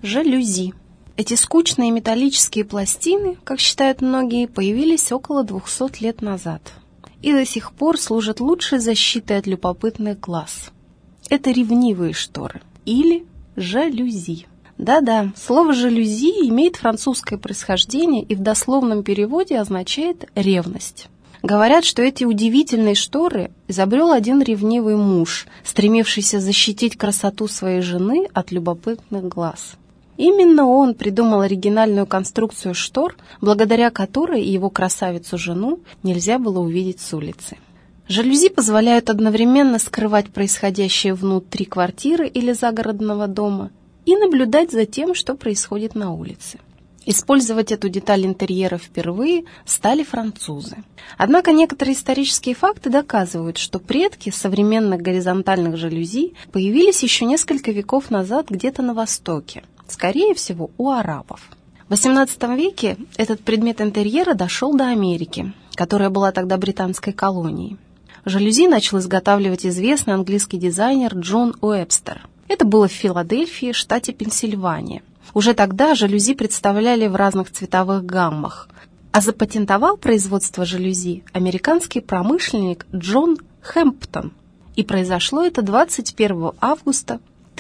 Жалюзи. Эти скучные металлические пластины, как считают многие, появились около 200 лет назад и до сих пор служат лучшей защитой от любопытных глаз. Это ревнивые шторы или жалюзи. Да-да, слово «жалюзи» имеет французское происхождение и в дословном переводе означает «ревность». Говорят, что эти удивительные шторы изобрел один ревнивый муж, стремившийся защитить красоту своей жены от любопытных глаз. Именно он придумал оригинальную конструкцию штор, благодаря которой его красавицу-жену нельзя было увидеть с улицы. Жалюзи позволяют одновременно скрывать происходящее внутри квартиры или загородного дома и наблюдать за тем, что происходит на улице. Использовать эту деталь интерьера впервые стали французы. Однако некоторые исторические факты доказывают, что предки современных горизонтальных жалюзи появились еще несколько веков назад где-то на Востоке, скорее всего, у арабов. В XVIII веке этот предмет интерьера дошел до Америки, которая была тогда британской колонией. Жалюзи начал изготавливать известный английский дизайнер Джон Уэбстер. Это было в Филадельфии, штате Пенсильвания. Уже тогда жалюзи представляли в разных цветовых гаммах, а запатентовал производство жалюзи американский промышленник Джон Хэмптон. И произошло это 21 августа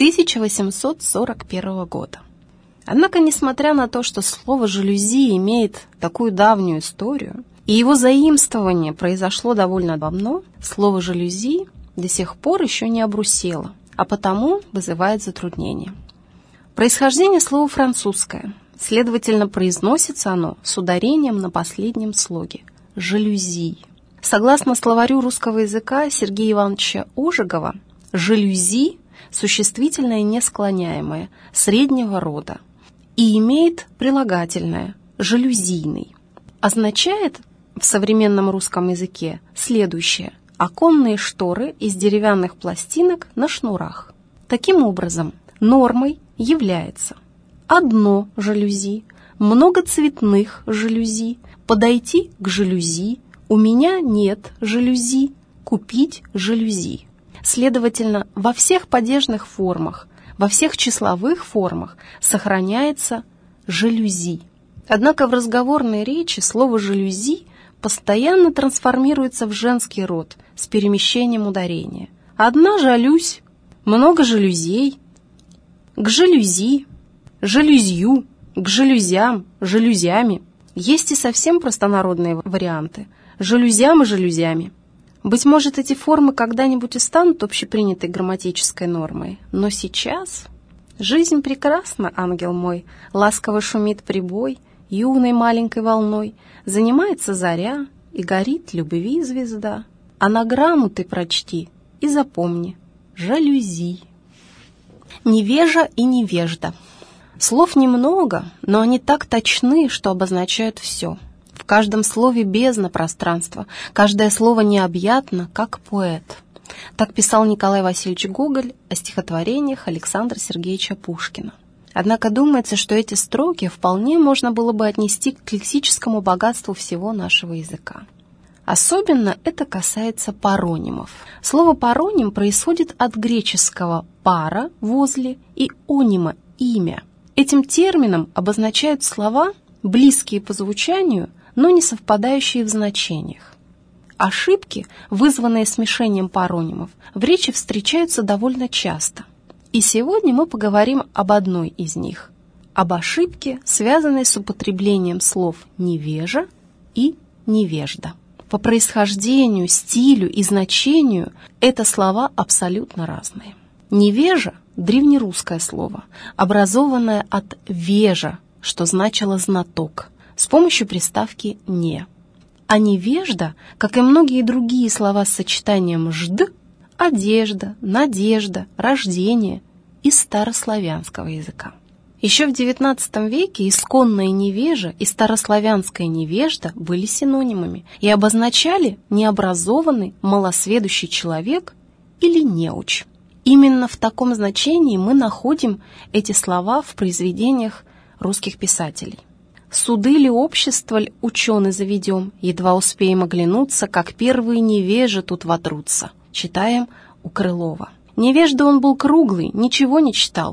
1841 года. Однако, несмотря на то, что слово «жалюзи» имеет такую давнюю историю, и его заимствование произошло довольно давно, слово «жалюзи» до сих пор еще не обрусело, а потому вызывает затруднения. Происхождение слова французское, следовательно, произносится оно с ударением на последнем слоге – «жалюзи». Согласно словарю русского языка Сергея Ивановича Ожегова, «жалюзи» – существительное несклоняемое, среднего рода, и имеет прилагательное «жалюзийный». Означает в современном русском языке следующее – оконные шторы из деревянных пластинок на шнурах. Таким образом, нормой является одно жалюзи, многоцветных жалюзи, подойти к жалюзи, у меня нет жалюзи, купить жалюзи. Следовательно, во всех падежных формах, во всех числовых формах сохраняется жалюзи. Однако в разговорной речи слово «жалюзи» постоянно трансформируется в женский род с перемещением ударения. Одна жалюзь, много жалюзей, к жалюзи, жалюзью, к жалюзям, жалюзями. Есть и совсем простонародные варианты – жалюзям и жалюзями. Быть может, эти формы когда-нибудь и станут общепринятой грамматической нормой, но сейчас жизнь прекрасна, ангел мой, ласково шумит прибой, юной маленькой волной, занимается заря и горит любви звезда. Анаграмму ты прочти и запомни – жалюзи. Невежа и невежда. Слов немного, но они так точны, что обозначают все. В каждом слове бездна пространства, каждое слово необъятно, как поэт. Так писал Николай Васильевич Гоголь о стихотворениях Александра Сергеевича Пушкина. Однако думается, что эти строки вполне можно было бы отнести к лексическому богатству всего нашего языка. Особенно это касается паронимов. Слово «пароним» происходит от греческого «пара» – «возле» и «онима» – «имя». Этим термином обозначают слова, близкие по звучанию, но не совпадающие в значениях. Ошибки, вызванные смешением паронимов, в речи встречаются довольно часто. И сегодня мы поговорим об одной из них – об ошибке, связанной с употреблением слов «невежа» и «невежда». По происхождению, стилю и значению это слова абсолютно разные. «Невежа» – древнерусское слово, образованное от «вежа», что значило «знаток», с помощью приставки «не». А «невежда», как и многие другие слова с сочетанием «жд» – одежда, надежда, рождение из старославянского языка. Еще в XIX веке исконная невежа и старославянская невежда были синонимами и обозначали необразованный, малосведущий человек или неуч. Именно в таком значении мы находим эти слова в произведениях русских писателей. «Суды ли общества ль ученый заведем, едва успеем оглянуться, как первые невежи тут вотрутся», читаем у Крылова. Невежда он был круглый, ничего не читал.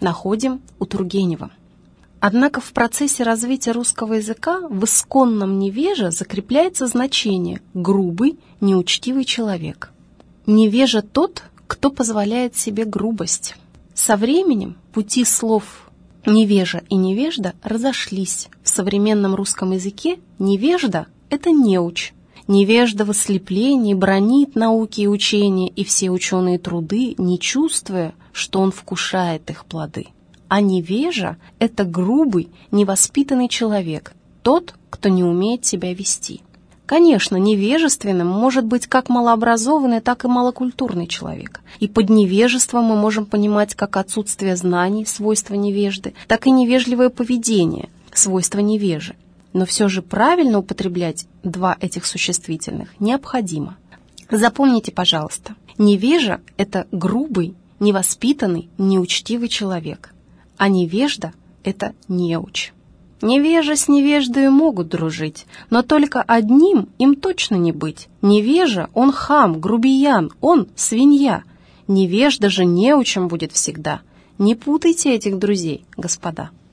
находим у Тургенева. Однако в процессе развития русского языка в исконном невеже закрепляется значение «грубый, неучтивый человек». Невежа тот, кто позволяет себе грубость. Со временем пути слов «невежа» и «невежда» разошлись. В современном русском языке «невежда» — это неуч. Невежда в ослеплении бранит науки и учения и все ученые труды, не чувствуя, что он вкушает их плоды. А невежа — это грубый, невоспитанный человек, тот, кто не умеет себя вести. Конечно, невежественным может быть как малообразованный, так и малокультурный человек. И под невежеством мы можем понимать как отсутствие знаний, свойства невежды, так и невежливое поведение, свойства невежи. Но все же правильно употреблять два этих существительных необходимо. Запомните, пожалуйста, невежа — это грубый, невоспитанный, неучтивый человек, а невежда — это неуч. Невежа с невеждою могут дружить, но только одним им точно не быть. Невежа — он хам, грубиян, он свинья. Невежда же неучем будет всегда. Не путайте этих друзей, господа.